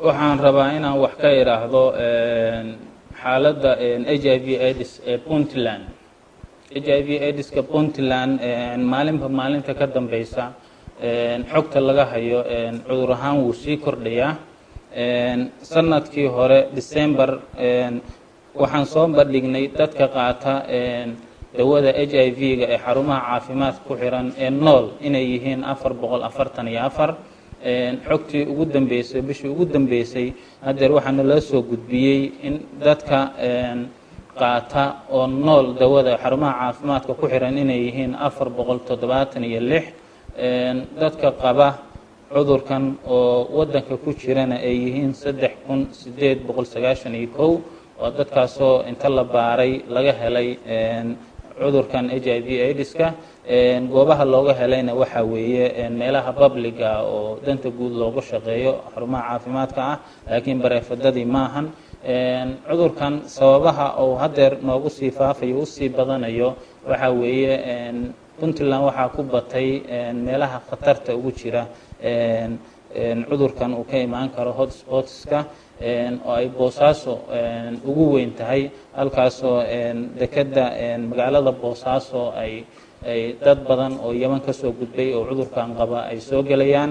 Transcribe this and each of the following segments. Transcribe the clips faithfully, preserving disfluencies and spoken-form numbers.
waxaan rabaa inaan wax ka iraahdo xaaladda H I V AIDS ee Puntland. H I V AIDS-ka Puntland maalinba maalinta ka dambeysa xogta laga hayo cudur ahaan wuu sii kordhayaa. sanadkii hore December waxaan soo bandhignay dadka qaata dawada H I V-ga ee xarumaha caafimaad ku xiran ee nool inay yihiin afar boqol afartan iyo afar. xogtii ugu dambeysay bishii ugu dambeysay hadeer waxaana la soo gudbiyay in dadka qaata oo nool dawada xarumaha caafimaadka ku xiran inay yihiin afar boqol toddobaatan iyo lix. dadka qaba cudurkan oo wadanka ku jirana ay yihiin saddex kun sideed boqol sagaashan iyo kow oo dadkaasoo inta la baaray laga helay cudurkan H I V AIDS-ka. goobaha looga helayna waxa weeye meelaha publiga oo danta guud loogu shaqeeyo xarumaha caafimaadka ah laakiin bareefadadii maahan. cudurkan sababaha oo hadeer noogu sii faafayo u sii badanayo waxa weeye Puntland waxaa ku batay meelaha khatarta ugu jira cudurkan uu ka imaan karo hotspotska oo ay Boosaaso ugu weyn tahay halkaasoo dekada magaalada Boosaaso ay ay dad badan oo Yemen ka soo gudbay oo cudurkan qaba ay soo galayaan.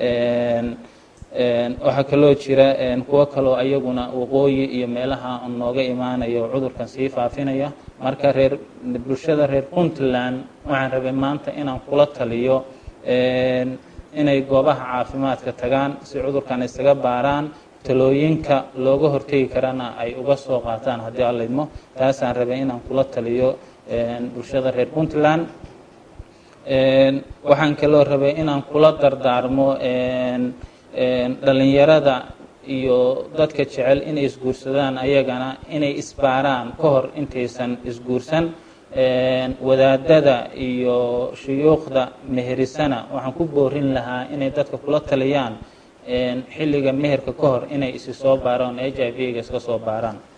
waxa kaloo jira kuwa kaloo ayaguna waqooyi iyo meelaha nooga imaanayo cudurkan sii faafinaya. marka reer bulshada reer Puntland waxaan rabay maanta inaan kula taliyo inay goobaha caafimaadka tagaan si cudurkan isaga baaraan talooyinka looga hortagi karana ay uga soo qaataan haddii alla idmo. taasaan rabay inaan kula taliyo bulshada reer Puntland. waxaan kaloo rabay inaan kula dardaarmo dhalinyarada iyo dadka jecel inay isguursadaan ayagana inay isbaaraan ka hor intaysan isguursan. wadaadada iyo shuyuukhda meherisana waxaan ku boorin lahaa inay dadka kula taliyaan xilliga meherka ka hor inay isi soo baaraan H I V-ga iska soo baaraan.